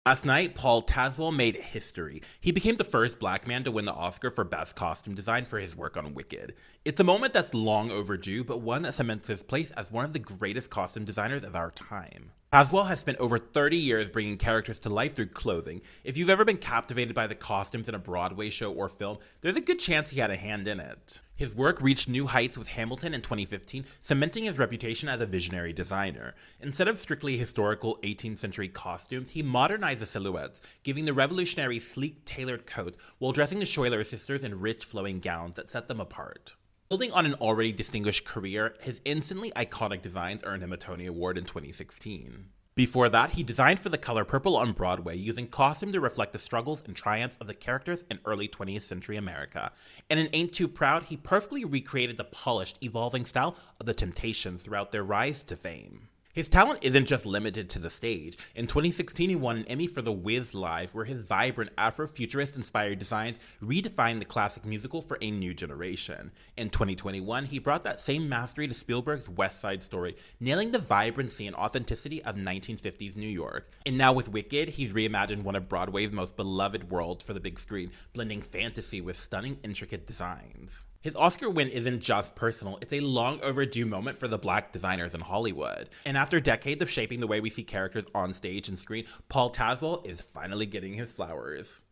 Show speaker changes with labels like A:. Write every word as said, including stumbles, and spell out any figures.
A: Last night, Paul Tazewell made history. He became the first black man to win the Oscar for Best Costume Design for his work on Wicked. It's a moment that's long overdue, but one that cements his place as one of the greatest costume designers of our time. Tazewell has spent over thirty years bringing characters to life through clothing. If you've ever been captivated by the costumes in a Broadway show or film, there's a good chance he had a hand in it. His work reached new heights with Hamilton in twenty fifteen, cementing his reputation as a visionary designer. Instead of strictly historical eighteenth century costumes, he modernized the silhouettes, giving the revolutionary sleek, tailored coats while dressing the Schuyler sisters in rich, flowing gowns that set them apart. Building on an already distinguished career, his instantly iconic designs earned him a Tony Award in twenty sixteen. Before that, he designed for The Color Purple on Broadway, using costume to reflect the struggles and triumphs of the characters in early twentieth century America. And in Ain't Too Proud, he perfectly recreated the polished, evolving style of the Temptations throughout their rise to fame. His talent isn't just limited to the stage. In twenty sixteen, he won an Emmy for The Wiz Live, where his vibrant Afrofuturist-inspired designs redefined the classic musical for a new generation. In twenty twenty-one, he brought that same mastery to Spielberg's West Side Story, nailing the vibrancy and authenticity of nineteen fifties New York. And now with Wicked, he's reimagined one of Broadway's most beloved worlds for the big screen, blending fantasy with stunning, intricate designs. His Oscar win isn't just personal, it's a long overdue moment for the black designers in Hollywood. And after decades of shaping the way we see characters on stage and screen, Paul Tazewell is finally getting his flowers.